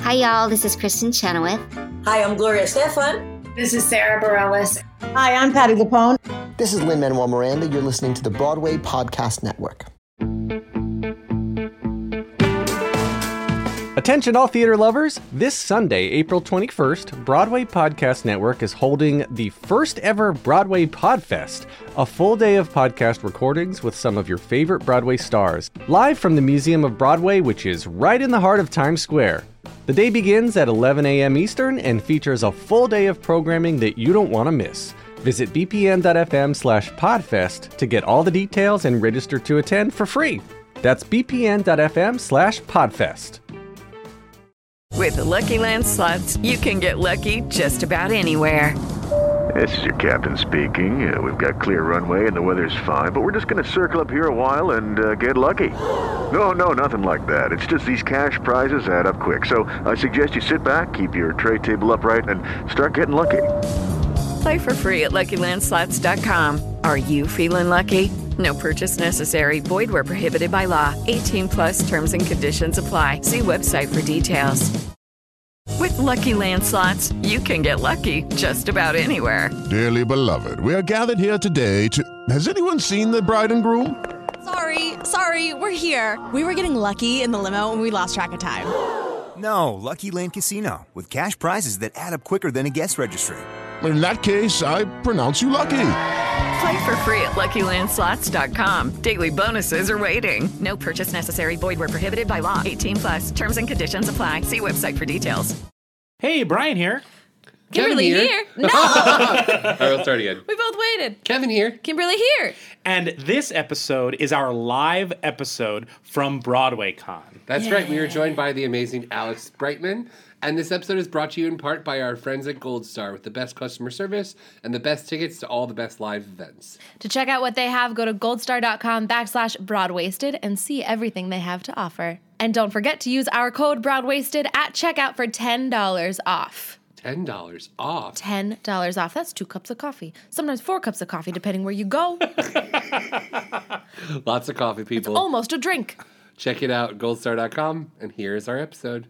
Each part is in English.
Hi, y'all. This is Kristen Chenoweth. Hi, I'm Gloria Estefan. This is Sarah Bareilles. Hi, I'm Patti LuPone. This is Lin-Manuel Miranda. You're listening to the Broadway Podcast Network. Attention all theater lovers! This Sunday, April 21st, Broadway Podcast Network is holding the first ever Broadway Podfest, a full day of podcast recordings with some of your favorite Broadway stars, live from the Museum of Broadway, which is right in the heart of Times Square. The day begins at 11 a.m. Eastern and features a full day of programming that you don't want to miss. Visit bpn.fm/podfest to get all the details and register to attend for free. That's bpn.fm/podfest. With the Lucky Land Slots, you can get lucky just about anywhere. This is your captain speaking. We've got clear runway and the weather's fine, but we're just going to circle up here a while and get lucky. No, nothing like that. It's just these cash prizes add up quick. So I suggest you sit back, keep your tray table upright, and start getting lucky. Play for free at LuckyLandSlots.com. Are you feeling lucky? No purchase necessary. Void where prohibited by law. 18+ terms and conditions apply. See website for details. With Lucky Land Slots, you can get lucky just about anywhere. Dearly beloved, we are gathered here today to... Has anyone seen the bride and groom? Sorry, we're here. We were getting lucky in the limo and we lost track of time. No, Lucky Land Casino, with cash prizes that add up quicker than a guest registry. In that case, I pronounce you lucky. Play for free at LuckyLandSlots.com. Daily bonuses are waiting. No purchase necessary. Void where prohibited by law. 18+. Terms and conditions apply. See website for details. Hey, Brian here. Kimberly here. No! All right, we'll start again. We both waited. Kevin here. Kimberly here. And this episode is our live episode from BroadwayCon. That's right. We are joined by the amazing Alex Brightman. And this episode is brought to you in part by our friends at Gold Star with the best customer service and the best tickets to all the best live events. To check out what they have, go to goldstar.com/broadwasted and see everything they have to offer. And don't forget to use our code BROADWASTED at checkout for $10 off. $10 off? $10 off. That's 2 cups of coffee. Sometimes 4 cups of coffee, depending where you go. Lots of coffee, people. It's almost a drink. Check it out, goldstar.com. And here's our episode.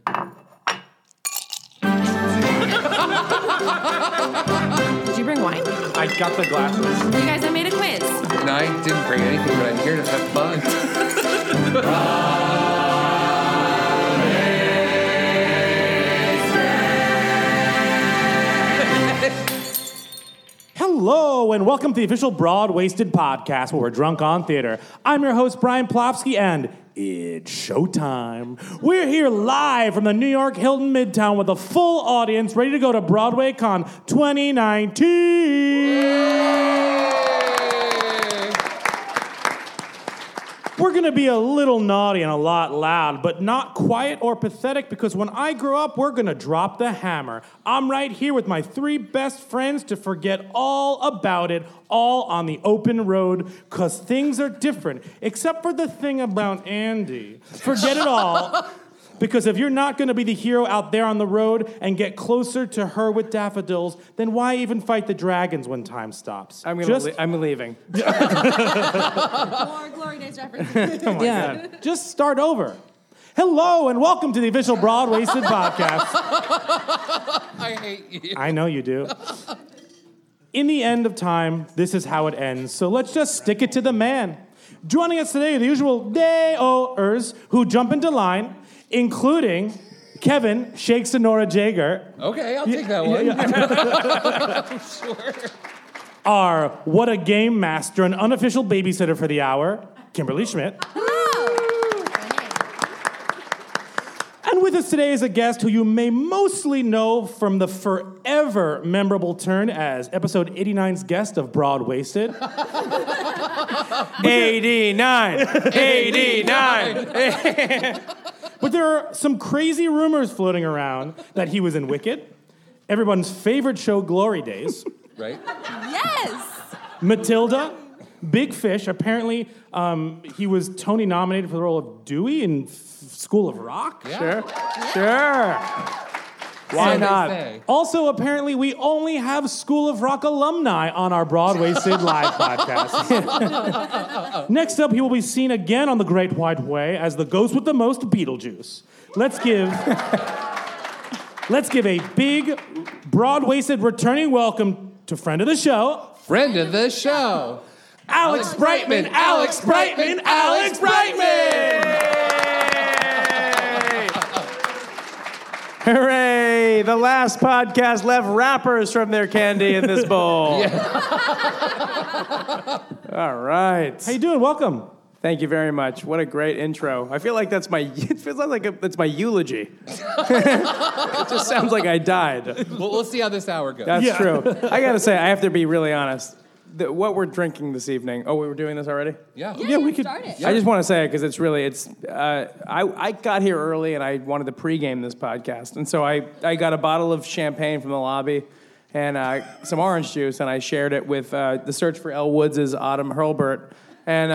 Did you bring wine? I got the glasses. You guys, I made a quiz. No, I didn't bring anything, but I'm here to have fun. Hello, and welcome to the official Broad-Wasted podcast, where we're drunk on theater. I'm your host, Brian Plofsky, and it's showtime. We're here live from the New York Hilton Midtown with a full audience ready to go to BroadwayCon 2019. We're going to be a little naughty and a lot loud, but not quiet or pathetic, because when I grow up, we're going to drop the hammer. I'm right here with my 3 best friends to forget all about it, all on the open road, because things are different, except for the thing about Andy. Forget it all, because if you're not going to be the hero out there on the road and get closer to her with daffodils, then why even fight the dragons when time stops? I'm leaving. More Glory Days references. Oh my God. Just start over. Hello, and welcome to the official Broad-Wasted podcast. I hate you. I know you do. In the end of time, this is how it ends, so let's just stick it to the man. Joining us today are the usual day-o-ers who jump into line, including Kevin Shake Sonora Jager. Okay, I'll take that one. Sure. Our What a Game Master and unofficial babysitter for the hour, Kimberly Schmidt. And with us today is a guest who you may mostly know from the forever memorable turn as episode 89's guest of Broad-Wasted. 89! But there are some crazy rumors floating around that he was in Wicked, everyone's favorite show, Glory Days. Right? Yes! Matilda, Big Fish. Apparently, he was Tony nominated for the role of Dewey in School of Rock. Yeah. Sure. Why So not? they say. Also, apparently, we only have School of Rock alumni on our Broad-Wasted live podcast. Next up, he will be seen again on The Great White Way as the ghost with the most Beetlejuice. Let's give Let's give a big, broad-waisted returning welcome to friend of the show. Friend of the show. Alex Brightman, Alex Brightman, Alex Brightman! Hooray! The last podcast left wrappers from their candy in this bowl. All right. How you doing? Welcome. Thank you very much. What a great intro. I feel like it feels like it's my eulogy. It just sounds like I died. Well, we'll see how this hour goes. That's true. I got to say, I have to be really honest. What we're drinking this evening. Oh, we were doing this already? Yeah, we could start it. I just want to say it because I got here early and I wanted to pregame this podcast. And so I got a bottle of champagne from the lobby and some orange juice, and I shared it with the Search for Elle Woods' Autumn Hurlburt. And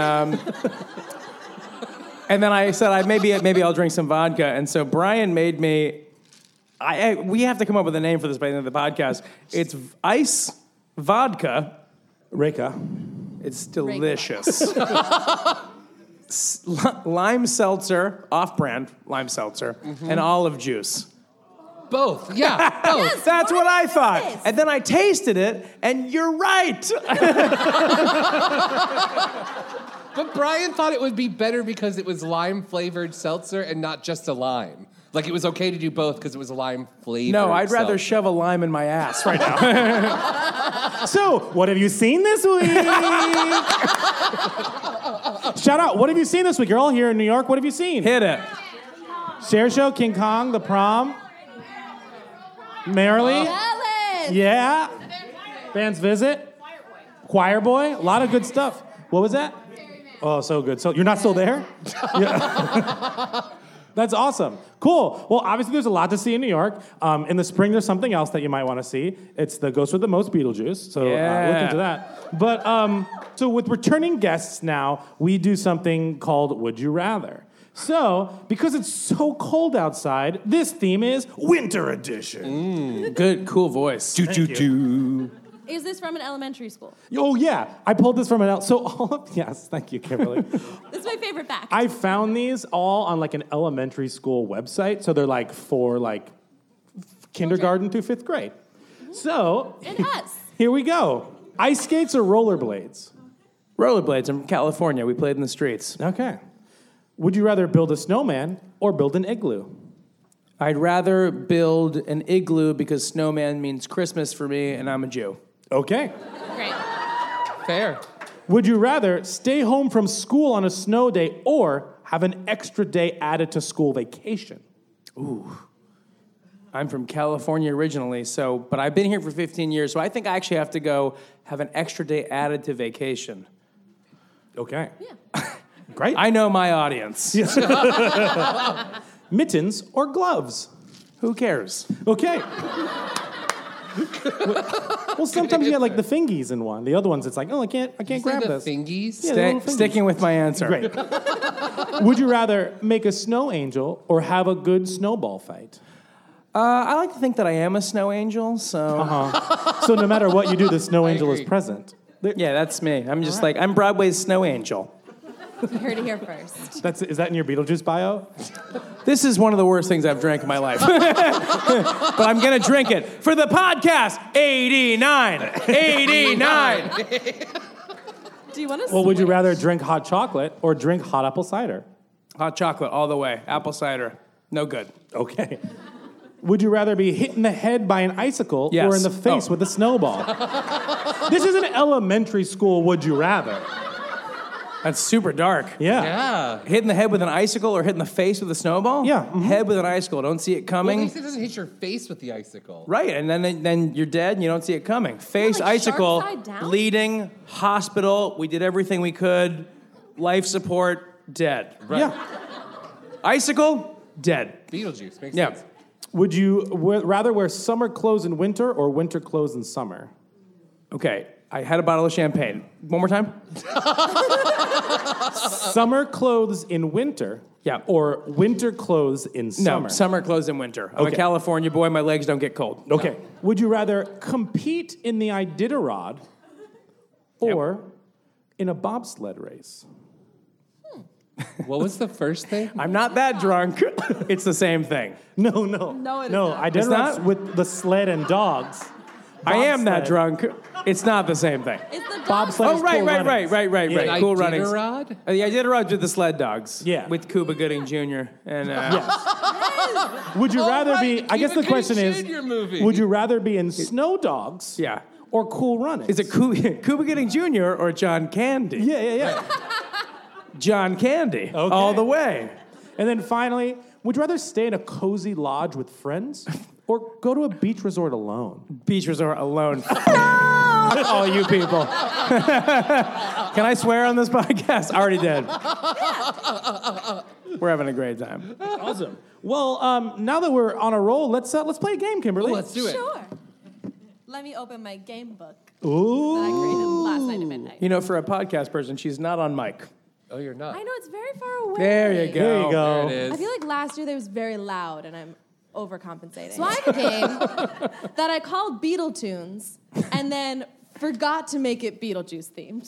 and then I said, maybe I'll drink some vodka. And so Brian made me, we have to come up with a name for this by the end of the podcast. It's Ice Vodka. Reka. It's delicious. Lime seltzer, off-brand lime seltzer, and olive juice. Both, yeah, both. Yes, That's what I thought. is. And then I tasted it, and you're right. But Brian thought it would be better because it was lime-flavored seltzer and not just a lime. Like, it was okay to do both because it was a lime-flavored No, I'd rather seltzer. shove a lime in my ass right now. So, what have you seen this week? Shout out, what have you seen this week? You're all here in New York. What have you seen? Hit it. Share Show, King Kong, The Prom. Merrily. Alice! Yeah. Band's Visit. Choir Boy. A lot of good stuff. What was that? Oh, so good. So, you're not still there? Yeah. That's awesome. Cool. Well, obviously, there's a lot to see in New York. In the spring, there's something else that you might want to see. It's the Ghost with the Most Beetlejuice. So look into that. But so with returning guests now, we do something called Would You Rather. So, because it's so cold outside, this theme is Winter Edition. Good, cool voice. Choo-choo-choo. Is this from an elementary school? Oh, yeah. I pulled this from an... Yes, thank you, Kimberly. This is my favorite fact. I found these all on, like, an elementary school website. So they're, like, for, like, kindergarten through 5th grade. So... And us. Here we go. Ice skates or rollerblades? Rollerblades. I'm from California. We played in the streets. Okay. Would you rather build a snowman or build an igloo? I'd rather build an igloo because snowman means Christmas for me, and I'm a Jew. Okay. Great. Fair. Would you rather stay home from school on a snow day or have an extra day added to school vacation? Ooh. I'm from California originally, but I've been here for 15 years, so I think I actually have to go have an extra day added to vacation. Okay. Yeah. Great. I know my audience. Mittens or gloves? Who cares? Okay. Well, sometimes you get like the fingies in one. The other ones, it's like, oh, I can't grab the this. fingies? Yeah, the little fingies. Sticking with my answer. Great. Would you rather make a snow angel or have a good snowball fight? I like to think that I am a snow angel, so... So no matter what you do, the snow angel is present. Yeah, that's me. I'm just I'm Broadway's snow angel. You heard it here first. Is that in your Beetlejuice bio? This is one of the worst things I've drank in my life. But I'm going to drink it for the podcast. 89. 89. Do you want to Well, would you rather drink hot chocolate or drink hot apple cider? Hot chocolate all the way. Apple cider. No good. Okay. Would you rather be hit in the head by an icicle Yes. or in the face with a snowball? This is an elementary school would you rather. That's super dark. Yeah. Hit in the head with an icicle or hit in the face with a snowball? Yeah. Head with an icicle. Don't see it Well, at coming. least it doesn't hit your face with the icicle. Right, and then you're dead and you don't see it coming. Face, like icicle, sharp side down? bleeding, hospital. We did everything we could. Life support, dead. Right. Yeah. Icicle, dead. Beetlejuice makes Yeah. sense. Would you rather wear summer clothes in winter or winter clothes in summer? Okay, I had a bottle of champagne. One more time? Summer clothes in winter Yeah. or winter clothes in summer? No, summer clothes in winter. I'm a Okay. California boy. My legs don't get cold. Okay. Would you rather compete in the Iditarod or in a bobsled race? What was the first thing? I'm not that drunk. It's the same thing. No, No, it is not. I did It's ride not? with the sled and dogs. I am that Bobsled. drunk. It's not the same thing. It's the dog. Bobsled Oh, is right, Cool right, Runnings. right. Cool Runnings. Iditarod? Yeah, I did a ride with the sled dogs. Yeah. With Cuba Gooding Jr. And Would you rather right, be? the I guess the Cuba question Gooding is, Jr. movie. would you rather be in Snow Dogs? yeah. Or Cool Runnings? Is it Cuba Gooding Jr. or John Candy? Yeah. John Candy. Okay. All the way. And then finally, would you rather stay in a cozy lodge with friends or go to a beach resort alone? Beach resort alone. All you people. Can I swear on this podcast? I already did. We're having a great time. Awesome. Well, now that we're on a roll, let's play a game, Kimberly. Let's do it. Sure. Let me open my game book Ooh. that I created last night at midnight. You know, for a podcast person, she's not on mic. Oh, you're not. I know it's very far away. There you go. There you go. There it is. I feel like last year they was very loud and I'm overcompensating. So I have a game that I called Beetletunes and then forgot to make it Beetlejuice themed.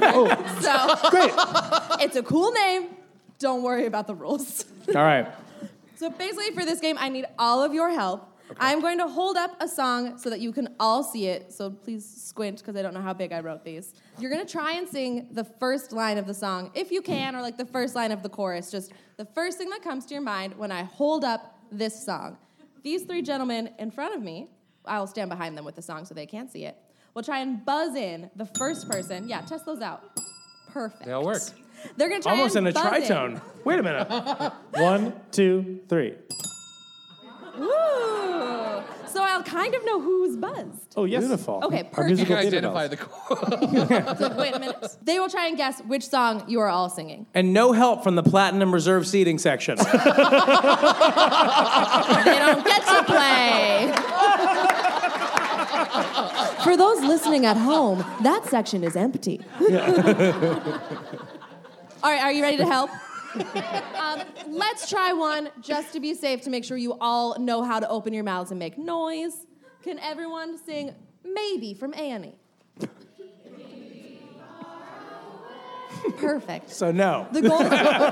So Great. it's a cool name. Don't worry about the rules. All right. So basically for this game, I need all of your help. Okay. I'm going to hold up a song so that you can all see it. So please squint because I don't know how big I wrote these. You're going to try and sing the first line of the song, if you can, or like the first line of the chorus. Just the first thing that comes to your mind when I hold up this song. These three gentlemen in front of me, I will stand behind them with the song so they can't see it. We'll try and buzz in the first person. Yeah, test those out. Perfect. They all work. They're going to try Almost in and a buzz tritone. Wait a minute. 1, 2, 3. Ooh. So I'll kind of know who's buzzed. Oh, yes. Beautiful. Okay, Our perfect. You musical can theater identify bells. the So, wait a minute. They will try and guess which song you are all singing. And no help from the Platinum Reserve seating section. They don't get to play. For those listening at home, that section is empty. All right, are you ready to help? Let's try one just to be safe to make sure you all know how to open your mouths and make noise. Can everyone sing Maybe from Annie? Perfect. So no. The goal.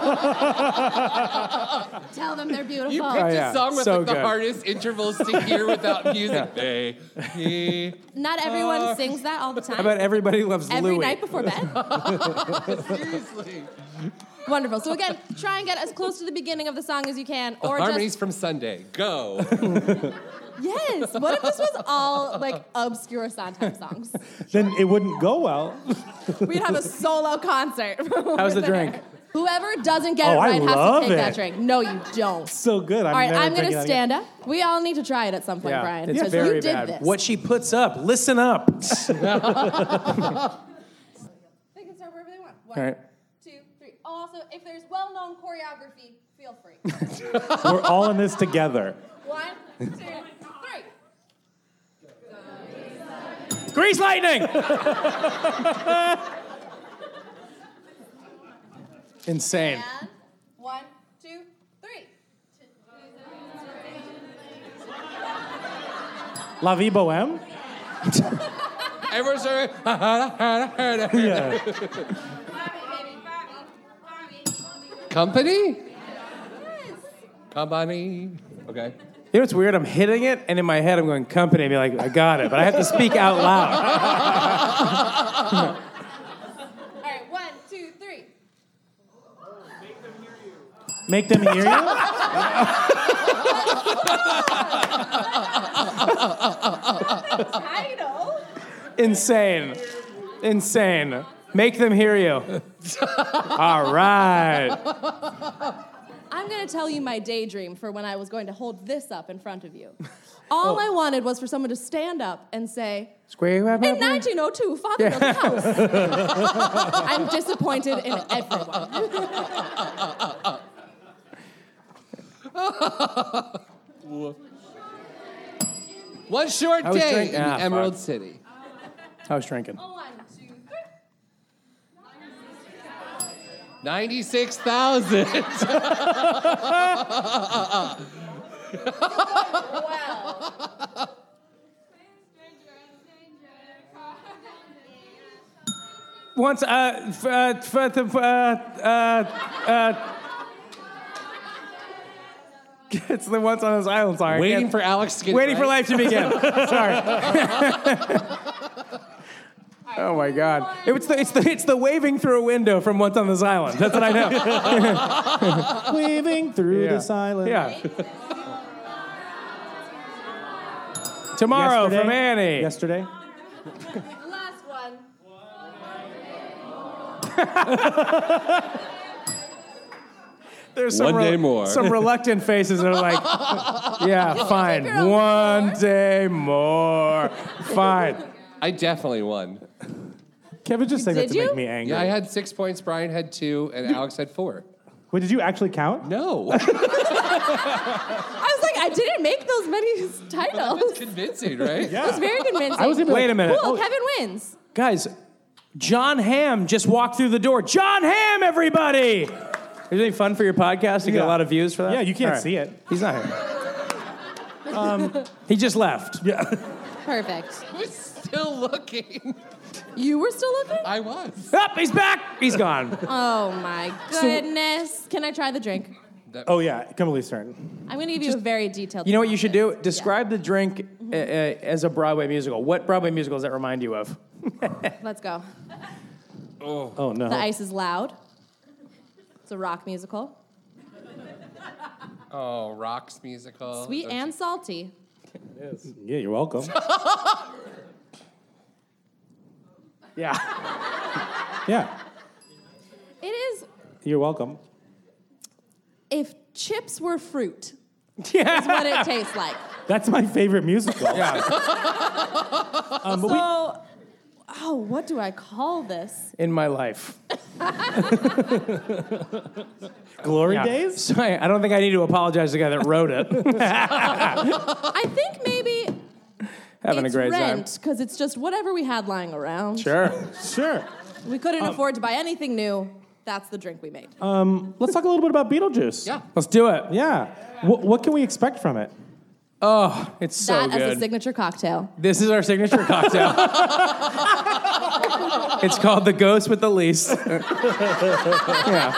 Tell them they're beautiful. You picked a song with So like, the good. hardest intervals to hear without music. Not everyone sings that all the time. How about Everybody Loves Every Louie? night before bed. Seriously. Wonderful. So again, try and get as close to the beginning of the song as you can, The or harmonies just from Sunday. Go. yes. What if this was all like obscure Sondheim songs? Then it wouldn't go well. We'd have a solo concert. How's the drink? Whoever doesn't get Oh, it I right has to love take that it. drink. No, you don't. So good. All right, I'm gonna stand up. We all need to try it at some point, Brian. It's because very you did bad. this. What she puts up. Listen up. They can start wherever they want. One, All right. 2, 3. Oh, also, if there's well-known choreography, feel free. We're all in this together. 1, 2, 3. Grease lightning! Insane. And 1, 2, 3. La Vie Boheme? Everyone's sorry. Yeah. Company? Company. Okay. You know what's weird? I'm hitting it, and in my head I'm going, company. I'd be like, I got it. But I have to speak out loud. All right, 1, 2, 3. Make them hear you? Title? Insane. Insane. Make them hear you. All right. I'm going to tell you my daydream for when I was going to hold this up in front of you. All I wanted was for someone to stand up and say, Square in 1902, Father built a house. I'm disappointed in everyone. One short I was day drinking- in ah, Emerald fuck. City. I was drinking. 1, 2, 3. 96,000. once, it's the Once on This Island song. Waiting for Alex to get Waiting it for right. life to begin. Sorry. Oh my God! It's the waving through a window from Once on This Island. That's what I know. Waving through this island. Yeah. Tomorrow from Annie. Yesterday. Last one. There's One day more. Some reluctant faces that are like, yeah, fine. One day more. Fine. I definitely won. Kevin just said that to Did you? make me angry. Yeah, I had 6 points, Brian had 2, and Alex had 4. Wait, did you actually count? No. I was like, I didn't make those many titles. That's convincing, right? It was very convincing. I was gonna be Wait a minute. Cool, Kevin wins. Guys, John Hamm just walked through the door. John Hamm, everybody! Is it any fun for your podcast to get a lot of views for that? Yeah, you can't All right. see it. He's not here. He just left. Yeah. Perfect. I was still looking. You were still looking? I was. Up, he's back. He's gone. Oh my goodness. Can I try the drink? Oh, yeah. Kimberly's turn. I'm going to give you a very detailed You know what you should do? Describe the drink as a Broadway musical. What Broadway musical does that remind you of? Let's go. Oh, no. The Ice is Loud. It's a rock musical. Oh, Rock's musical. Sweet and salty. It is. Yeah, you're welcome. Yeah. Yeah, It is, you're welcome. if chips were fruit, Yeah. is what it tastes like. That's my favorite musical. Yeah. What do I call this? In my life. Glory Yeah. Days? Sorry, I don't think I need to apologize to the guy that wrote it. I think maybe Having it's a great rent, because it's just whatever we had lying around. time. Sure. Sure. We couldn't afford to buy anything new. That's the drink we made. Let's talk a little bit about Beetlejuice. Yeah. Let's do it. Yeah. What can we expect from it? Oh, it's so that good. as a signature cocktail. This is our signature cocktail. It's called the Ghost with the Least. Yeah.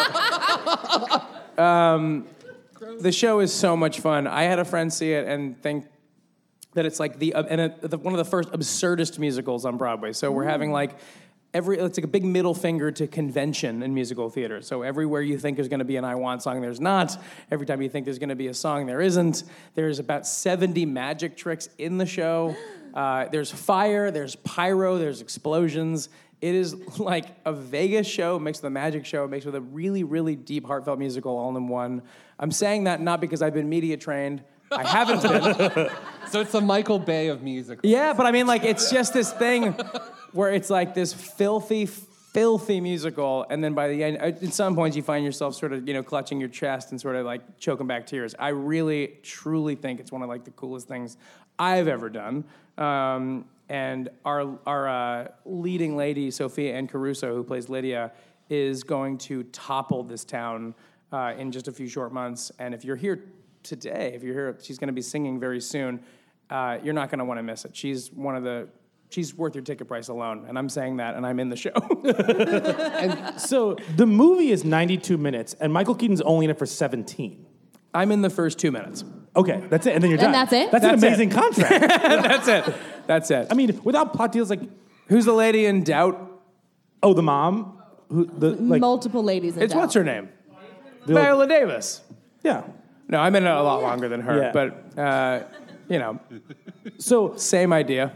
The show is so much fun. I had a friend see it and think that it's like one of the first absurdist musicals on Broadway. So we're having like it's like a big middle finger to convention in musical theater. So everywhere you think there's going to be an I Want song, there's not. Every time you think there's going to be a song, there isn't. There's about 70 magic tricks in the show. There's fire, there's pyro, there's explosions. It is like a Vegas show mixed with a magic show mixed with a really, really deep, heartfelt musical all in one. I'm saying that not because I've been media trained. I haven't been. So it's the Michael Bay of music. Yeah, but I mean, like, it's just this thing where it's like this filthy musical, and then by the end, at some points, you find yourself sort of, clutching your chest and sort of like choking back tears. I really, truly think it's one of like the coolest things I've ever done. And our leading lady, Sophia Ann Caruso, who plays Lydia, is going to topple this town in just a few short months. And if you're here today, she's going to be singing very soon. You're not going to want to miss it. She's worth your ticket price alone, and I'm saying that, and I'm in the show. And so the movie is 92 minutes, and Michael Keaton's only in it for 17. I'm in the first 2 minutes. Okay, that's it, and then you're done. And that's it? That's an amazing contract. That's it. I mean, without plot deals, like, Who's the lady in Doubt? oh, the mom, Multiple ladies in It's doubt. what's her name? the- Viola Davis. yeah. No, I'm in it a lot longer than her, Yeah. but So, same idea,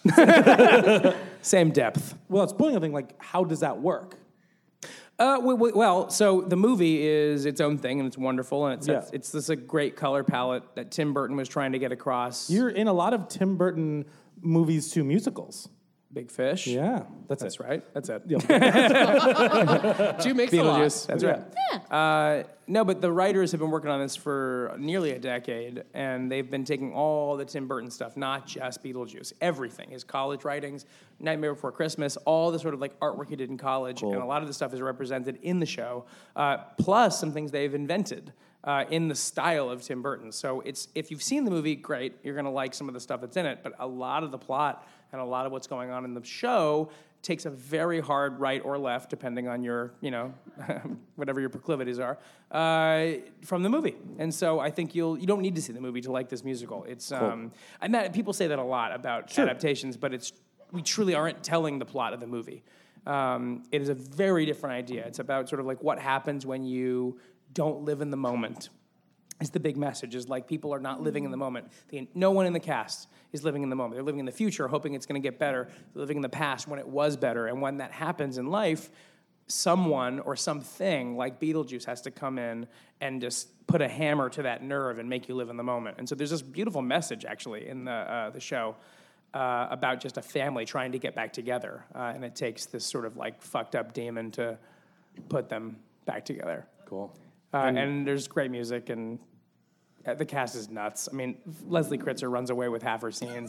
same depth. well, it's pulling a thing like, how does that work? Well, so the movie is its own thing, and it's wonderful, and Yeah. it's this a great color palette that Tim Burton was trying to get across. You're in a lot of Tim Burton movies to musicals. Big Fish. Yeah, That's right. That's it. Two makes a lot. Beetlejuice. That's right. No, but the writers have been working on this for nearly a decade, and they've been taking all the Tim Burton stuff, not just Beetlejuice, everything, his college writings, Nightmare Before Christmas, all the sort of like artwork he did in college, and a lot of the stuff is represented in the show, plus some things they've invented. in the style of Tim Burton. So if you've seen the movie, great, you're going to like some of the stuff that's in it, but a lot of the plot and a lot of what's going on in the show takes a very hard right or left, depending on your, whatever your proclivities are, from the movie. And so I think you don't need to see the movie to like this musical. It's cool. And that people say that a lot about adaptations, but we truly aren't telling the plot of the movie. It is a very different idea. It's about sort of like what happens when you don't live in the moment. Is the big message, is like people are not living in the moment. No one in the cast is living in the moment. They're living in the future, hoping it's going to get better. They're living in the past when it was better. And when that happens in life, someone or something like Beetlejuice has to come in and just put a hammer to that nerve and make you live in the moment. And so there's this beautiful message, actually, in the show about just a family trying to get back together. And it takes this sort of like fucked up demon to put them back together. Cool. And there's great music, and the cast is nuts. I mean, Leslie Kritzer runs away with half her scenes.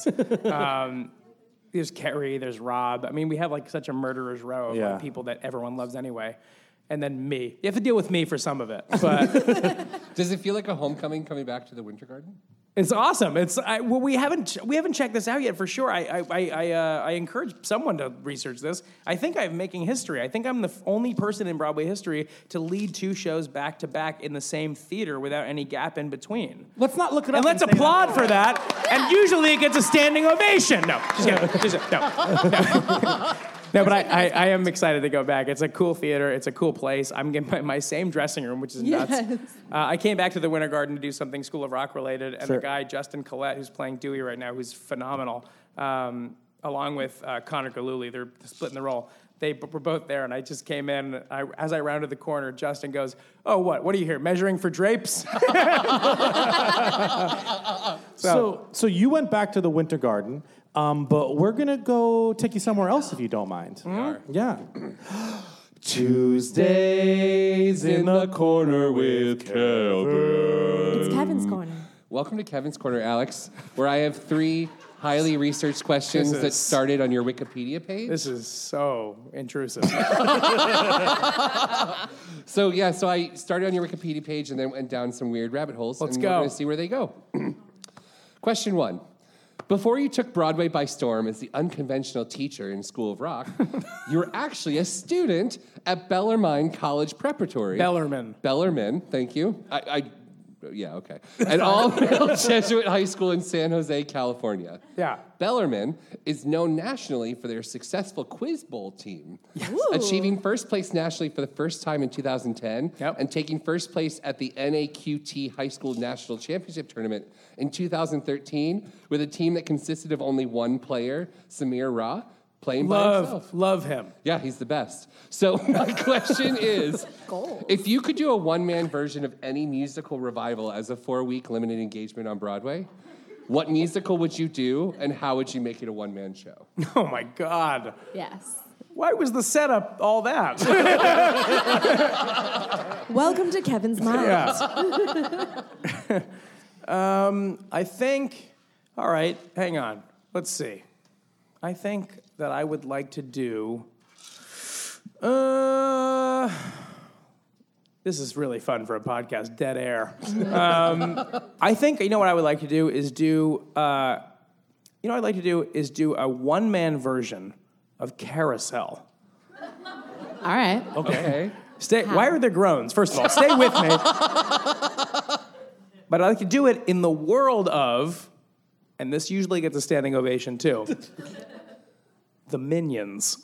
There's Carrie, there's Rob. I mean, we have like such a murderer's row of like, people that everyone loves anyway. And then me. You have to deal with me for some of it. But does it feel like a homecoming coming back to the Winter Garden? It's awesome. We haven't checked this out yet for sure. I encourage someone to research this. I think I'm making history. I think I'm the only person in Broadway history to lead 2 shows back to back in the same theater without any gap in between. Let's not look it up. And let's applaud for that. And usually it gets a standing ovation. No, just kidding. No. No, but I am excited to go back. It's a cool theater. It's a cool place. I'm getting my same dressing room, which is nuts. I came back to the Winter Garden to do something School of Rock related, and the guy, Justin Collette, who's playing Dewey right now, who's phenomenal, along with Connor Galuli, they're splitting the role. They were both there, and I just came in. As I rounded the corner, Justin goes, "Oh, what? What are you here, measuring for drapes?" So you went back to the Winter Garden. But we're going to go take you somewhere else if you don't mind. Yeah. Tuesdays in the corner with Kevin. It's Kevin's corner. Welcome to Kevin's Corner, Alex, where I have 3 highly researched questions that started on your Wikipedia page. This is so intrusive. So I started on your Wikipedia page and then went down some weird rabbit holes. Let's and go. We're going to see where they go. Question 1. Before you took Broadway by storm as the unconventional teacher in School of Rock, you were actually a student at Bellarmine College Preparatory. Bellarmine, thank you. Yeah, okay. An all-male Jesuit high school in San Jose, California. Yeah. Bellarmine is known nationally for their successful Quiz Bowl team, achieving first place nationally for the first time in 2010 and taking first place at the NAQT High School National Championship Tournament in 2013 with a team that consisted of only one player, Samir Ra, playing by himself. Love him. Yeah, he's the best. So my question is, if you could do a one-man version of any musical revival as a 4-week limited engagement on Broadway, what musical would you do, and how would you make it a one-man show? Oh, my God. Yes. Why was the setup all that? Welcome to Kevin's mind. I think, all right, hang on. Let's see. I think that I would like to do... this is really fun for a podcast, dead air. I think, you know what I would like to do is do... I'd like to do a one-man version of Carousel. All right. Okay. Why are there groans? First of all, stay with me. But I like to do it in the world of, and this usually gets a standing ovation too, the Minions.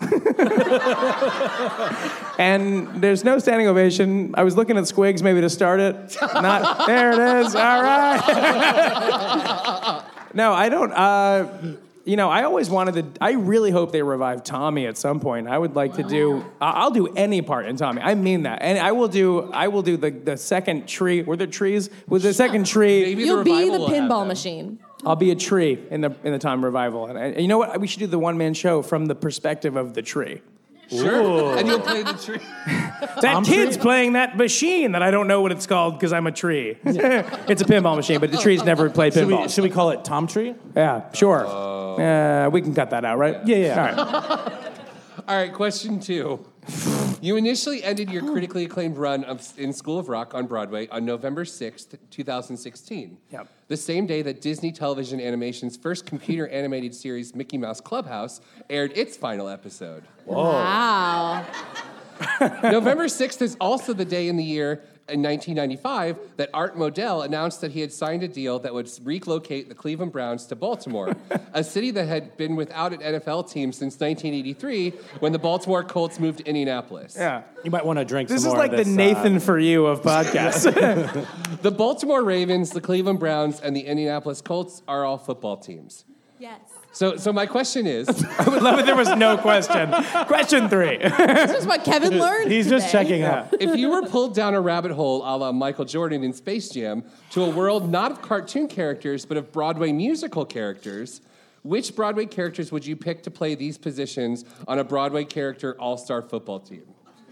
And there's no standing ovation. I was looking at Squigs maybe to start it. Not, there it is, all right. No, I don't, I always wanted to, I really hope they revive Tommy at some point. I would like to do, I'll do any part in Tommy. I mean that. And I will do the second tree. Were there trees? Was the second tree? You'll be the pinball machine. I'll be a tree in the Tommy revival. And you know what? We should do the one-man show from the perspective of the tree. Sure. Ooh. And you'll play the tree. That kid's playing that machine that I don't know what it's called because I'm a tree. It's a pinball machine, but the tree's never played pinball. Should we call it Tom Tree? Yeah, sure. We can cut that out, right? Yeah. All right. All right, question 2. You initially ended your critically acclaimed run in School of Rock on Broadway on November 6th, 2016. Yep. The same day that Disney Television Animation's first computer animated series, Mickey Mouse Clubhouse, aired its final episode. Whoa. Wow. November 6th is also the day in the year in 1995 that Art Modell announced that he had signed a deal that would relocate the Cleveland Browns to Baltimore, a city that had been without an NFL team since 1983 when the Baltimore Colts moved to Indianapolis. Yeah. You might want to drink This some is more like of this. the Nathan for you of podcasts. The Baltimore Ravens, the Cleveland Browns, and the Indianapolis Colts are all football teams. Yes. So my question is... I would love it if there was no question. Question 3. This is what Kevin learned He's just today. checking out. If you were pulled down a rabbit hole a la Michael Jordan in Space Jam to a world not of cartoon characters but of Broadway musical characters, which Broadway characters would you pick to play these positions on a Broadway character all-star football team?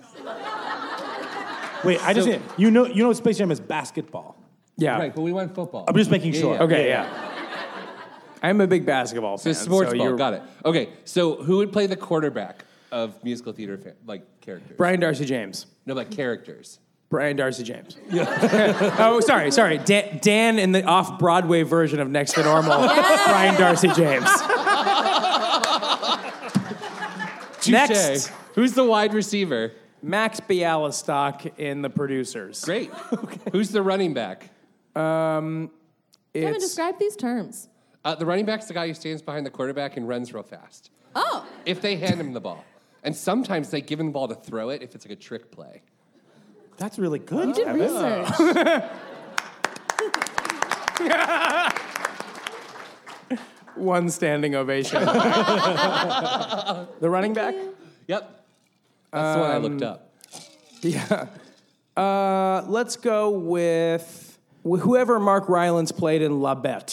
Wait, I just you know Space Jam is basketball. Yeah. Right, but we went football. I'm just making sure. Okay, yeah. I'm a big basketball fan. So sports ball, you're- got it. Okay, so who would play the quarterback of musical theater characters? Brian Darcy James. No, characters. Brian Darcy James. Oh, sorry. Dan in the off-Broadway version of Next to Normal. Brian Darcy James. Next. Who's the wide receiver? Max Bialystock in The Producers. Great. Who's the running back? Kevin, describe these terms. The running back's the guy who stands behind the quarterback and runs real fast. Oh. If they hand him the ball. And sometimes they give him the ball to throw it if it's like a trick play. That's really good. You did research. One standing ovation. The running back? Yep. That's the one I looked up. Yeah. Let's go with whoever Mark Rylance played in La Bette.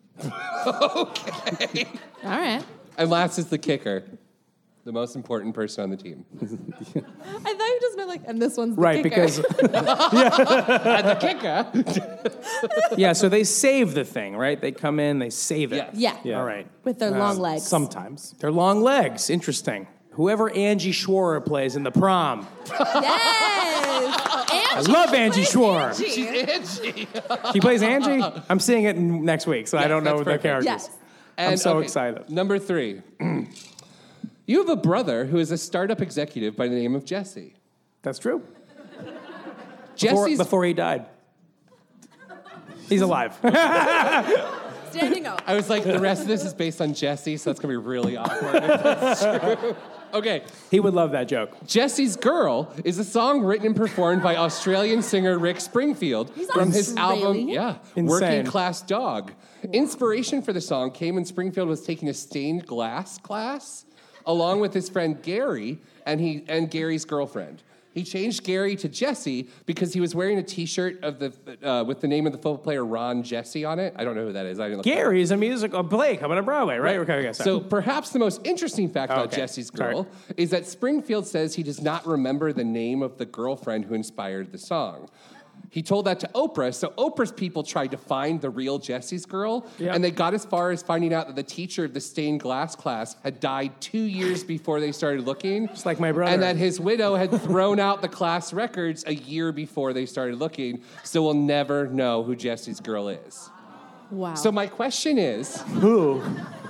Okay. All right. And last is the kicker. The most important person on the team. I thought you just meant and this one's the Right, kicker. because... And the kicker. Yeah, so they save the thing, right? They come in, they save it. Yeah. All right. With their long legs. Sometimes. Their long legs. Interesting. Whoever Angie Schworer plays in The Prom. Yes. I love Angie Schworer. She's Angie. She plays Angie? I'm seeing it next week, so I don't know that's the perfect. characters. Yes. And, I'm so okay, excited. Number 3. You have a brother who is a startup executive by the name of Jesse. That's true. Jesse's... Before he died. He's alive. Standing up. I was like, the rest of this is based on Jesse, so that's going to be really awkward if that's true. Okay. He would love that joke. Jesse's Girl is a song written and performed by Australian singer Rick Springfield from his album, Insane. Working Class Dog. Inspiration for the song came when Springfield was taking a stained glass class along with his friend Gary and Gary's girlfriend. He changed Gary to Jesse because he was wearing a T-shirt of with the name of the football player Ron Jesse on it. I don't know who that is. I didn't look Gary is a musical play coming to Broadway, right? Okay, so perhaps the most interesting fact about Jesse's Girl is that Springfield says he does not remember the name of the girlfriend who inspired the song. He told that to Oprah, so Oprah's people tried to find the real Jesse's Girl, and they got as far as finding out that the teacher of the stained glass class had died 2 years before they started looking. Just like my brother. And that his widow had thrown out the class records a year before they started looking, so we'll never know who Jesse's Girl is. Wow. So my question is... Who?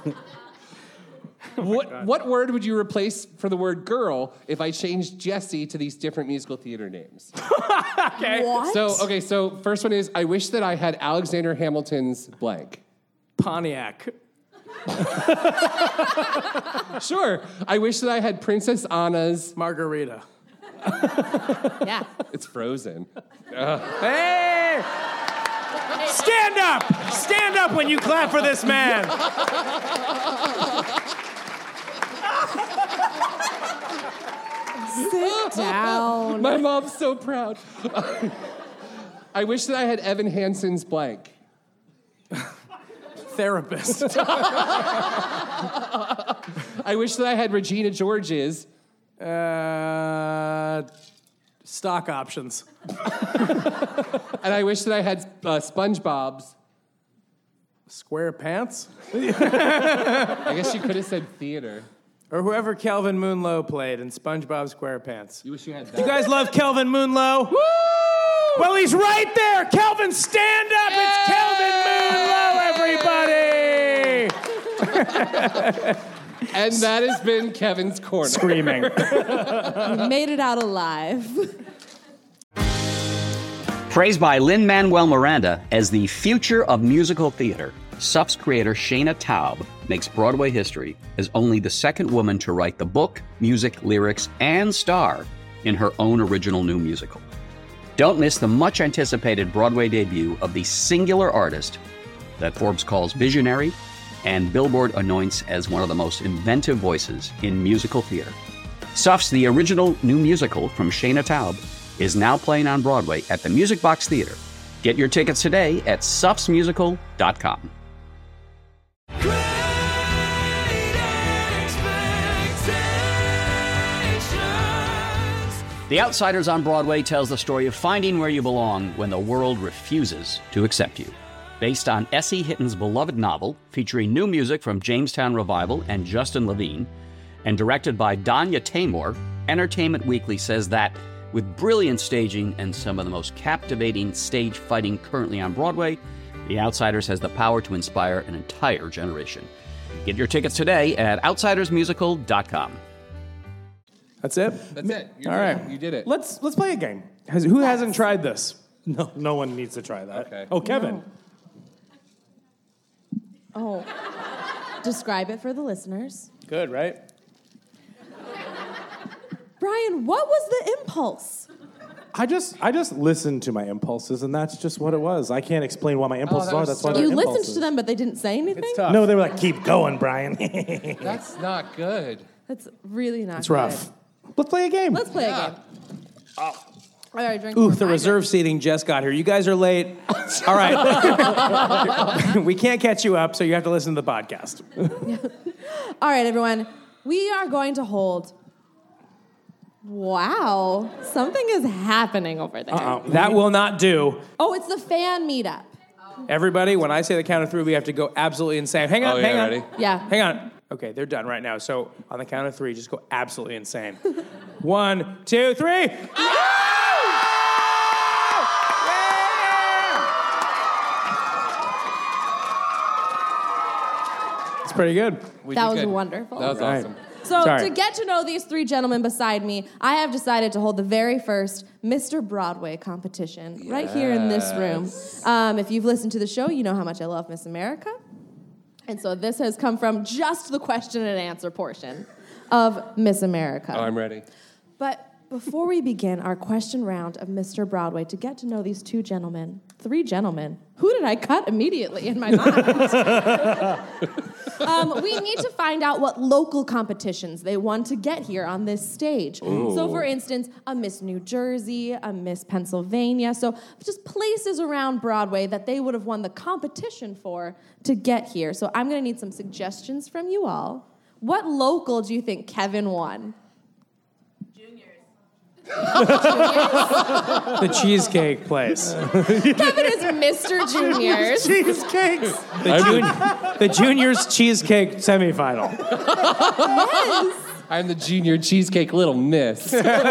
What word would you replace for the word girl if I changed Jesse to these different musical theater names? Okay. What? So first one is, I wish that I had Alexander Hamilton's blank. Pontiac. Sure. I wish that I had Princess Anna's... Margarita. Yeah. It's Frozen. Hey! Stand up! Stand up when you clap for this man! Sit down. My mom's so proud. I wish that I had Evan Hansen's blank. Therapist. I wish that I had Regina George's... Stock options. And I wish that I had SpongeBob's... Square pants? I guess you could have said theater. Or whoever Kelvin Moonlow played in SpongeBob SquarePants. You wish you had that. You guys love Kelvin Moonlow? Woo! Well, he's right there. Kelvin, stand up. It's Kelvin Moonlow, everybody. And that has been Kevin's Corner. Screaming. We made it out alive. Praised by Lin-Manuel Miranda as the future of musical theater, Suff's creator Shayna Taub makes Broadway history as only the second woman to write the book, music, lyrics, and star in her own original new musical. Don't miss the much-anticipated Broadway debut of the singular artist that Forbes calls visionary and Billboard anoints as one of the most inventive voices in musical theater. Suff's The Original New Musical from Shayna Taub is now playing on Broadway at the Music Box Theater. Get your tickets today at suffsmusical.com. The Outsiders on Broadway tells the story of finding where you belong when the world refuses to accept you. Based on S.E. Hitton's beloved novel, featuring new music from Jamestown Revival and Justin Levine, and directed by Danya Taymor, Entertainment Weekly says that, with brilliant staging and some of the most captivating stage fighting currently on Broadway, The Outsiders has the power to inspire an entire generation. Get your tickets today at outsidersmusical.com. That's it? That's it. All right. You did it. Let's play a game. Who hasn't tried this? No one needs to try that. Okay. Oh, Kevin. Oh. Describe it for the listeners. Good, right? Brian, what was the impulse? I just listened to my impulses, and that's just what it was. I can't explain what my impulses are. That's why they're You impulses. listened to them, but they didn't say anything? It's tough. No, they were like, keep going, Brian. That's not good. That's really not It's good. rough. Let's play a game. Let's play a game. All right, drink Ooh, more. the reserve seating just got here. You guys are late. All right. We can't catch you up, so you have to listen to the podcast. All right, everyone. We are going to hold... Wow. Something is happening over there. That will not do. Oh, it's the fan meetup. Everybody, when I say the count of three, we have to go absolutely insane. Hang on, hang on. Ready? Yeah. Hang on. Okay, they're done right now. So on the count of three, just go absolutely insane. 1, 2, 3. It's pretty good. That was wonderful. That was awesome. So Sorry. to get to know these three gentlemen beside me, I have decided to hold the very first Mr. Broadway competition right here in this room. If you've listened to the show, you know how much I love Miss America. And so this has come from just the question and answer portion of Miss America. Oh, I'm ready. But before we begin our question round of Mr. Broadway, to get to know these three gentlemen, who did I cut immediately in my mind? We need to find out what local competitions they won to get here on this stage. Ooh. So, for instance, a Miss New Jersey, a Miss Pennsylvania. So, just places around Broadway that they would have won the competition for to get here. So, I'm going to need some suggestions from you all. What local do you think Kevin won? The cheesecake place. Kevin is Mr. Juniors. Cheesecakes. The juniors cheesecake semifinal. Yes. I'm the junior cheesecake little miss. All right,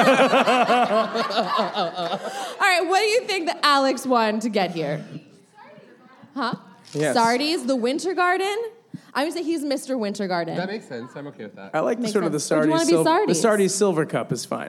what do you think that Alex won to get here? Huh? Yes. Sardi's, the Winter Garden? I would say he's Mr. Winter Garden. That makes sense. I'm okay with that. I like the Makes sort of the sense. Or do you Sardi's wanna be the Sardi's? Sardi's Silver Cup is fine.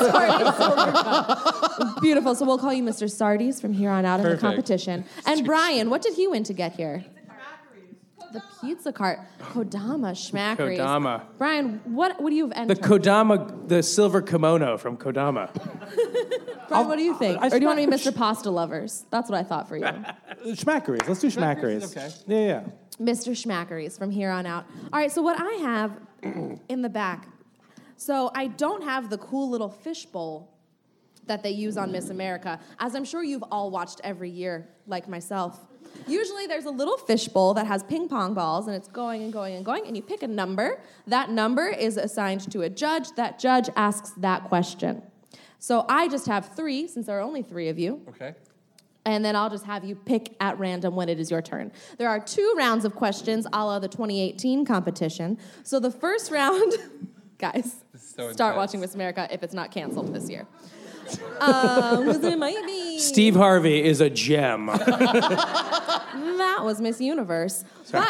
Beautiful. So we'll call you Mr. Sardi's from here on out in the Perfect. competition. And Brian, what did he win to get here? The Pizza Cart. Kodama Schmackeries. Kodama. Brian, what do you have The entered? Kodama, the silver kimono from Kodama. Brian, what do you think? Or do you want to be Mr. Pasta Lovers? That's what I thought for you. Schmackeries. Let's do Schmackeries. Okay. Yeah. Mr. Schmackeries from here on out. All right, so what I have in the back, so I don't have the cool little fishbowl that they use on Miss America, as I'm sure you've all watched every year, like myself. Usually there's a little fishbowl that has ping pong balls, and it's going and going and going, and you pick a number. That number is assigned to a judge. That judge asks that question. So I just have 3, since there are only 3 of you. Okay. And then I'll just have you pick at random when it is your turn. There are 2 rounds of questions a la the 2018 competition. So the first round, guys, start watching Miss America if it's not canceled this year. Because it might be. Steve Harvey is a gem. That was Miss Universe. But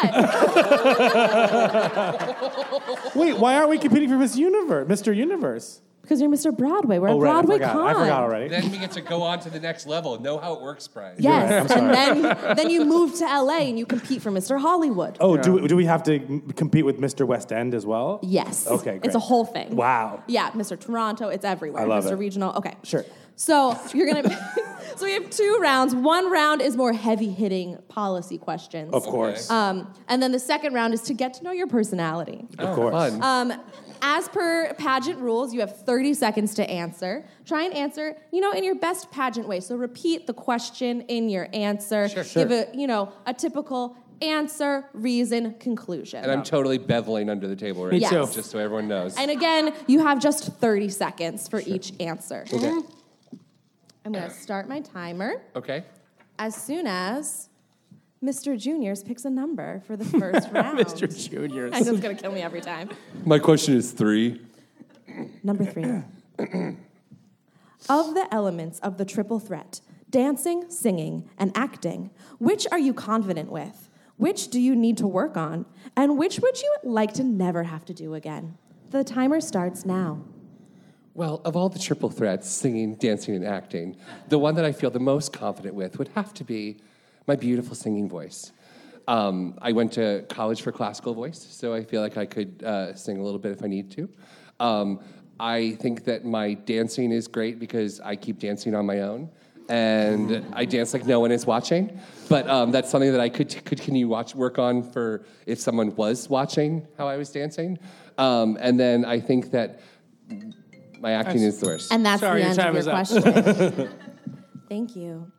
Wait, why aren't we competing for Mr. Universe? because you're Mr. Broadway. We're a Broadway con. I forgot already. Then we get to go on to the next level. Know how it works, Brian. Yes, and then you move to LA and you compete for Mr. Hollywood. Oh, do we have to compete with Mr. West End as well? Yes. Okay, great. It's a whole thing. Wow. Yeah, Mr. Toronto, it's everywhere. I love Mr. it. Regional. Okay. Sure. So you're gonna. So we have 2 rounds. One round is more heavy-hitting policy questions. Of course. And then the second round is to get to know your personality. Of course. Fun. As per pageant rules, you have 30 seconds to answer. Try and answer, in your best pageant way. So repeat the question in your answer. Sure. Give a typical answer, reason, conclusion. And I'm totally beveling under the table right Me now, too. just so everyone knows. And again, you have just 30 seconds for each answer. Okay. I'm going to start my timer Okay. as soon as Mr. Juniors picks a number for the first round. Mr. Juniors. I know it's going to kill me every time. My question is 3. Number 3. Of the elements of the triple threat, dancing, singing, and acting, which are you confident with? Which do you need to work on? And which would you like to never have to do again? The timer starts now. Well, of all the triple threats, singing, dancing, and acting, the one that I feel the most confident with would have to be my beautiful singing voice. I went to college for classical voice, so I feel like I could sing a little bit if I need to. I think that my dancing is great because I keep dancing on my own, and I dance like no one is watching. But that's something that I could continue work on for if someone was watching how I was dancing. And then I think that my acting is the worst. And that's Sorry, the your end of time your is up. question. Thank you.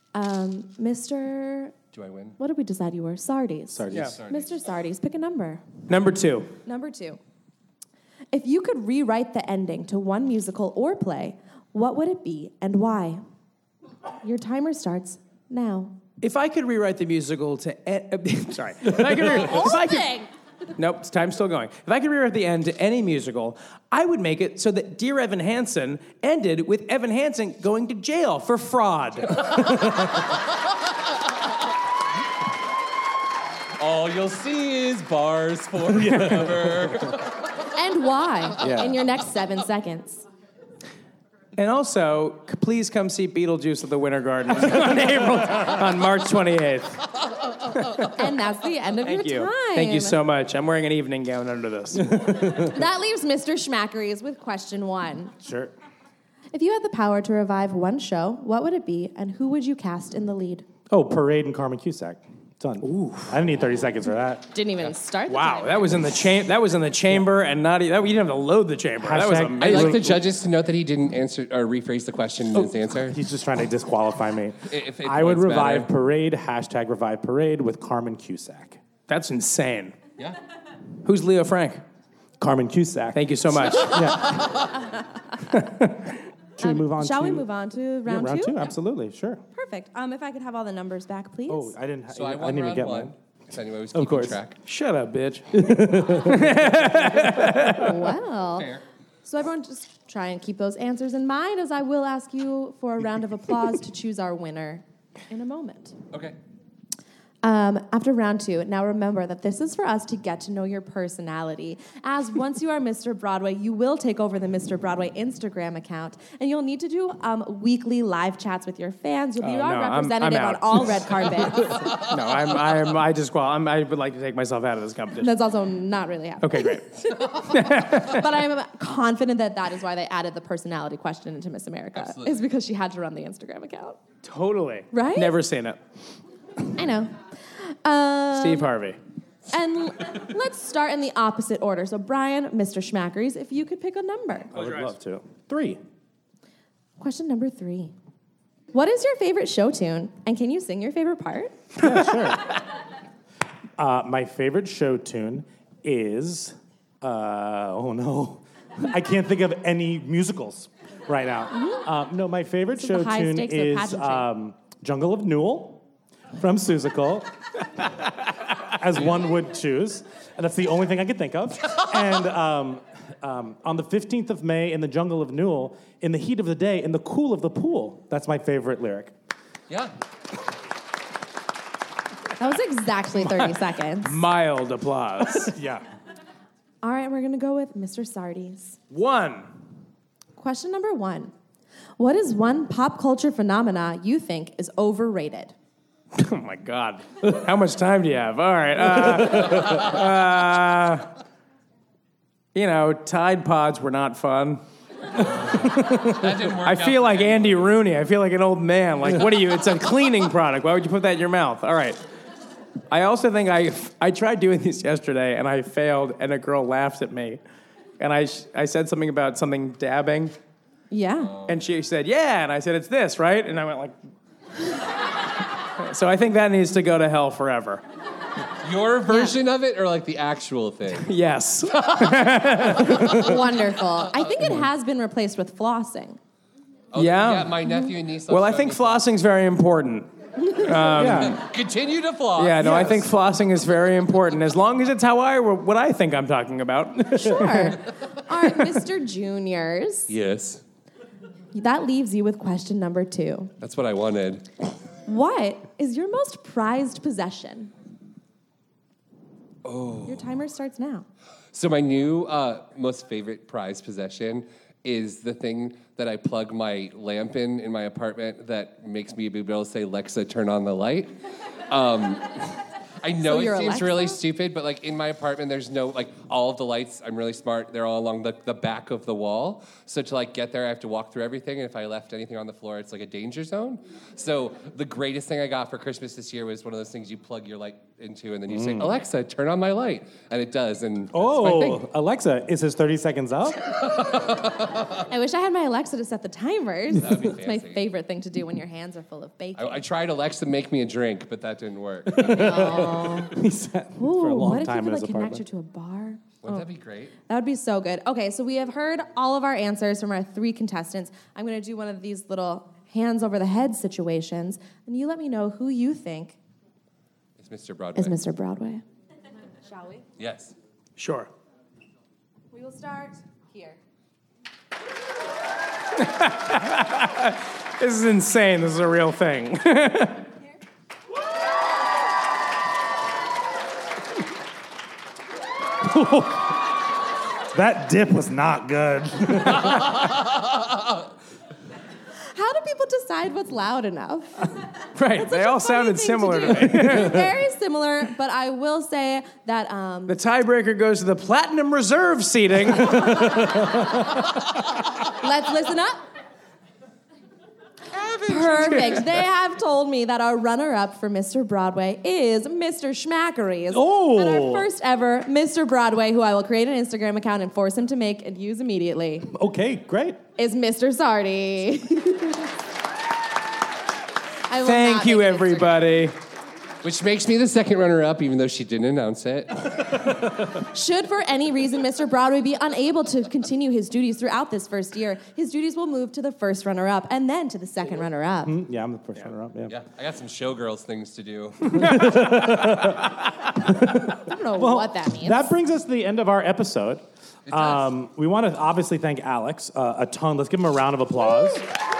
Mr. Do I win? What did we decide you were? Sardi's. Sardi's. Yeah. Mr. Sardi's, pick a number. Number 2. Number 2. If you could rewrite the ending to one musical or play, what would it be and why? Your timer starts now. If I could rewrite the musical to sorry. Nope, time's still going. If I could rewrite the end to any musical, I would make it so that Dear Evan Hansen ended with Evan Hansen going to jail for fraud. All you'll see is bars forever. And why in your next 7 seconds. And also, please come see Beetlejuice at the Winter Garden on March 28th. And that's the end of Thank your you. time. Thank you so much. I'm wearing an evening gown under this. That leaves Mr. Schmackeries with question 1. Sure. If you had the power to revive one show, what would it be and who would you cast in the lead? Oh, Parade and Carmen Cusack. Done. Ooh. I didn't need 30 seconds for that. Didn't even start the Wow, timer. that was in the chamber, and not you didn't have to load the chamber. That was Hashtag- amazing. I'd like the judges to note that he didn't answer or rephrase the question in his answer. He's just trying to disqualify me. If it I would was revive better. Parade, hashtag revive Parade with Carmen Cusack. That's insane. Yeah. Who's Leo Frank? Carmen Cusack. Thank you so much. Should we move on Shall to... we move on to round round 2? 2? Absolutely, sure. Perfect. If I could have all the numbers back, please. Oh, I didn't So I won didn't even round get 1. mine. If anyone was Of keeping course. track. Shut up, bitch. Well, Fair. so everyone just try and keep those answers in mind as I will ask you for a round of applause to choose our winner in a moment. Okay. After round 2, now remember that this is for us to get to know your personality. As once you are Mr. Broadway, you will take over the Mr. Broadway Instagram account, and you'll need to do weekly live chats with your fans. You'll be our representative on out. all red carpets. No, I would like to take myself out of this competition. That's also not really happening. Okay, great. But I'm confident that is why they added the personality question into Miss America. Absolutely. Is because she had to run the Instagram account. Totally. Right? Never seen it. I know. Steve Harvey. And let's start in the opposite order. So, Brian, Mr. Schmackeries, if you could pick a number. I would love to. 3. Question number 3. What is your favorite show tune? And can you sing your favorite part? Yeah, sure. My favorite show tune is... oh, no. I can't think of any musicals right now. No, my favorite This is show the high tune stakes of is pageantry. Jungle of Newell from Seussical, as one would choose. And that's the only thing I could think of. And on the 15th of May in the Jungle of Newell, in the heat of the day, in the cool of the pool. That's my favorite lyric. Yeah. That was exactly 30 seconds. Mild applause. Yeah. All right, we're going to go with Mr. Sardi's. 1. Question number 1. What is one pop culture phenomena you think is overrated? Oh, my God. How much time do you have? All right. Tide Pods were not fun. That didn't work I feel like Andy Rooney. I feel like an old man. Like, what are you? It's a cleaning product. Why would you put that in your mouth? All right. I also think I tried doing this yesterday, and I failed, and a girl laughed at me. And I said something about something dabbing. Yeah. And she said, yeah. And I said, it's this, right? And I went like... So I think that needs to go to hell forever. Your version of it or like the actual thing? Yes. Wonderful. I think it has been replaced with flossing. Oh, yeah. My nephew and niece. Well, I think flossing's very important. Continue to floss. Yeah, no, yes. I think flossing is very important, as long as it's what I think I'm talking about. Sure. All right, Mr. Juniors. Yes. That leaves you with question number 2. That's what I wanted. What is your most prized possession? Oh. Your timer starts now. So my new most favorite prized possession is the thing that I plug my lamp in my apartment that makes me be able to say, Alexa, turn on the light. I know it seems really stupid, but like in my apartment, there's no, like all of the lights, I'm really smart, they're all along the back of the wall. So to like get there, I have to walk through everything. And if I left anything on the floor, it's like a danger zone. So the greatest thing I got for Christmas this year was one of those things you plug your light into and then you say, Alexa, turn on my light. And it does. And Alexa, is his 30 seconds up? I wish I had my Alexa to set the timers. That would be It's my favorite thing to do when your hands are full of bacon. I tried Alexa make me a drink, but that didn't work. He sat for a long what if time you in could his connect apartment. her to a bar? Wouldn't that be great? That would be so good. Okay, so we have heard all of our answers from our 3 contestants. I'm going to do one of these little hands over the head situations, and you let me know who you think It's Mr. Broadway. is Mr. Broadway. Shall we? Yes. Sure. We will start here. This is insane. This is a real thing. That dip was not good. How do people decide what's loud enough? Right, they all sounded similar to me. Very similar, but I will say that... The tiebreaker goes to the Platinum Reserve seating. Let's listen up. Perfect. They have told me that our runner-up for Mr. Broadway is Mr. Schmackeries. Oh. And our first ever Mr. Broadway, who I will create an Instagram account and force him to make and use immediately, Okay, great. is Mr. Sardi. Thank you, everybody. Which makes me the second runner-up, even though she didn't announce it. Should for any reason Mr. Broadway be unable to continue his duties throughout this first year, his duties will move to the first runner-up and then to the second runner-up. Yeah, I'm the first runner-up, Yeah, I got some showgirls things to do. I don't know what that means. That brings us to the end of our episode. We want to obviously thank Alex a ton. Let's give him a round of applause.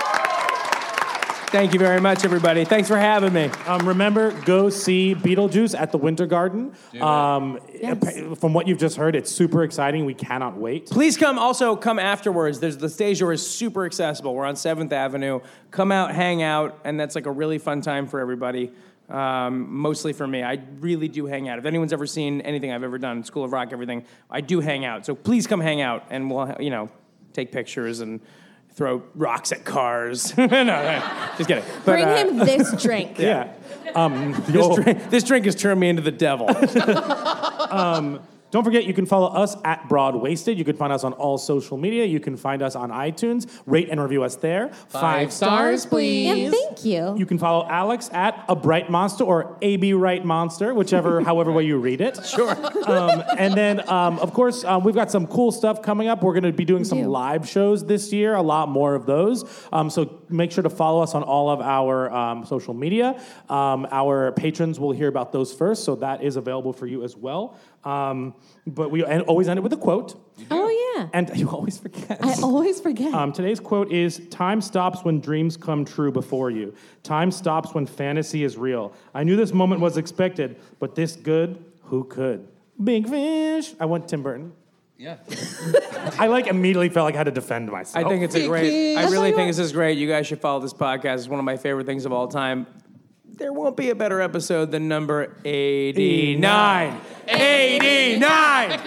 Thank you very much, everybody. Thanks for having me. Remember, go see Beetlejuice at the Winter Garden. From what you've just heard, it's super exciting. We cannot wait. Please come afterwards. The stage door is super accessible. We're on 7th Avenue. Come out, hang out, and that's like a really fun time for everybody. Mostly for me. I really do hang out. If anyone's ever seen anything I've ever done, School of Rock, everything, I do hang out. So please come hang out, and we'll, take pictures and throw rocks at cars. No, just kidding. But, Bring him this drink. Yeah. This drink has turned me into the devil. Don't forget, you can follow us at Broadwasted. You can find us on all social media. You can find us on iTunes. Rate and review us there. 5 stars, please. Yeah, thank you. You can follow Alex at A Bright Monster or AB Right Monster, however way you read it. Sure. And then, of course, we've got some cool stuff coming up. We're going to be doing some live shows this year, a lot more of those. So make sure to follow us on all of our social media. Our patrons will hear about those first, so that is available for you as well. But we always end it with a quote. Oh, yeah. And you always forget. I always forget. Today's quote is, "Time stops when dreams come true before you. Time stops when fantasy is real. I knew this moment was expected, but this good, who could? Big fish." I went Tim Burton. Yeah. I immediately felt like I had to defend myself. I think it's I really think this is great. You guys should follow this podcast. It's one of my favorite things of all time. There won't be a better episode than number 89. 89!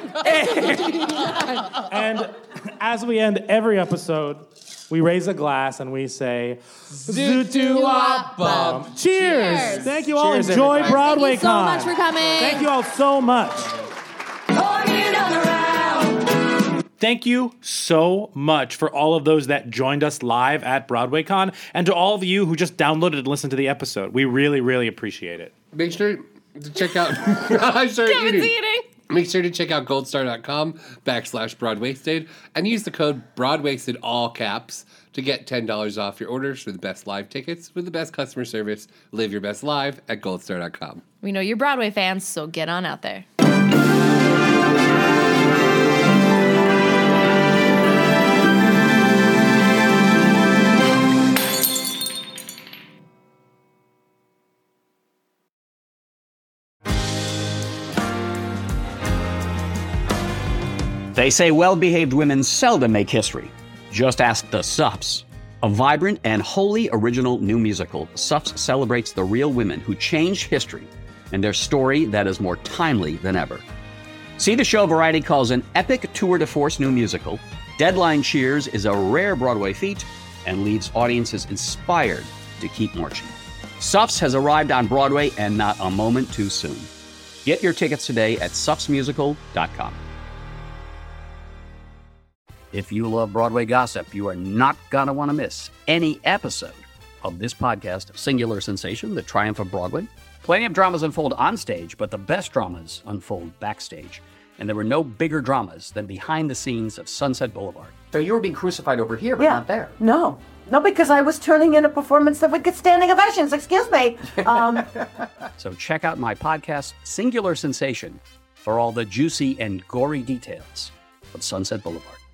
And as we end every episode, we raise a glass and we say, Zoot-doo-wop-bum. Cheers! Thank you all. Cheers, Enjoy everybody. Broadway Thank you so much for coming. Thank you all so much. Thank you so much for all of those that joined us live at BroadwayCon, and to all of you who just downloaded and listened to the episode. We really, really appreciate it. Make sure to check out... I started eating. Make sure to check out goldstar.com/Broadwasted and use the code BROADWASTED, all caps, to get $10 off your orders for the best live tickets with the best customer service. Live your best live at goldstar.com. We know you're Broadway fans, so get on out there. They say well-behaved women seldom make history. Just ask the Suffs. A vibrant and wholly original new musical, Suffs celebrates the real women who changed history and their story that is more timely than ever. See the show Variety calls an epic tour de force new musical. Deadline cheers is a rare Broadway feat and leaves audiences inspired to keep marching. Suffs has arrived on Broadway and not a moment too soon. Get your tickets today at suffsmusical.com. If you love Broadway gossip, you are not going to want to miss any episode of this podcast, Singular Sensation, The Triumph of Broadway. Plenty of dramas unfold on stage, but the best dramas unfold backstage. And there were no bigger dramas than behind the scenes of Sunset Boulevard. So you were being crucified over here, but not there. No, because I was turning in a performance that would get standing ovations. Excuse me. So check out my podcast, Singular Sensation, for all the juicy and gory details of Sunset Boulevard.